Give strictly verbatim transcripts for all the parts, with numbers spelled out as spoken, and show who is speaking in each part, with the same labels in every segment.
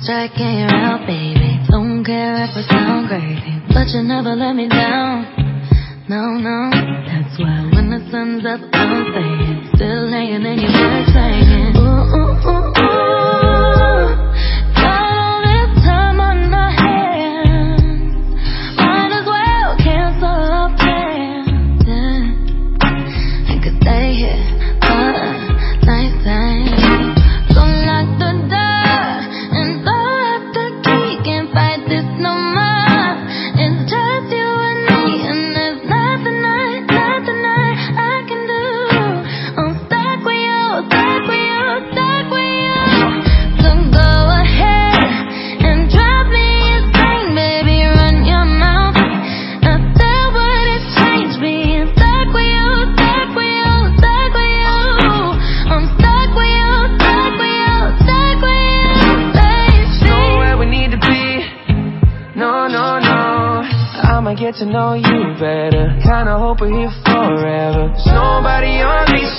Speaker 1: striking you out, baby. Don't care if I sound crazy, but you never let me down. No, no, that's why when the sun's up, I'm staying, still laying in your bed saying, ooh, ooh, ooh, ooh. Got all this time on my hands, might as well cancel our plans. Yeah. I could stay here for a nice time. So lock the door and throw out the key. Can't fight this no more. It's just you and me, and there's nothing I, nothing I, I can do. I'm stuck with you, stuck with you, stuck with you. So go ahead and drive me insane, baby. Run your mouth. I still wouldn't change being stuck with you, stuck with you, stuck with you. I'm stuck with you, stuck with you, stuck with you, baby.
Speaker 2: Nowhere we need to be. No, no, no. I'ma get to know you better. Kinda hope we're here forever. There's nobody on these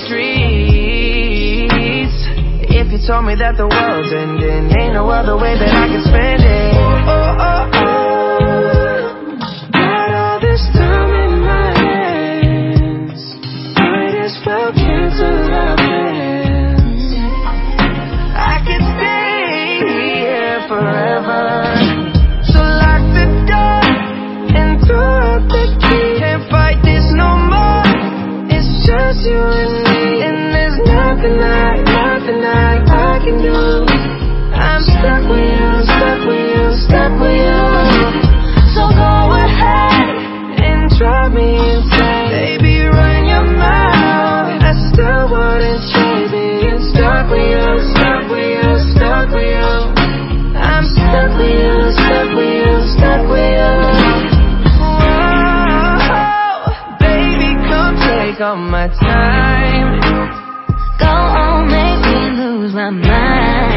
Speaker 2: streets. If you told me that the world's ending, ain't no other way that I can spend it. Oh, oh, oh. Got all this time in my hands, might as well cancel our plans. I could stay here forever. So lock the door and throw out the key. Can't fight this no more. It's just you and me, and there's nothing I, nothing I, I can do. I'm stuck with you, stuck with you, stuck with you. So go ahead and drive me insane, baby. Run your mouth. I still wouldn't change being stuck with you, stuck with you, stuck with you. I'm stuck with you, stuck with you, stuck with you. Whoa, baby, come take all my time.
Speaker 1: Go on, make me lose my mind.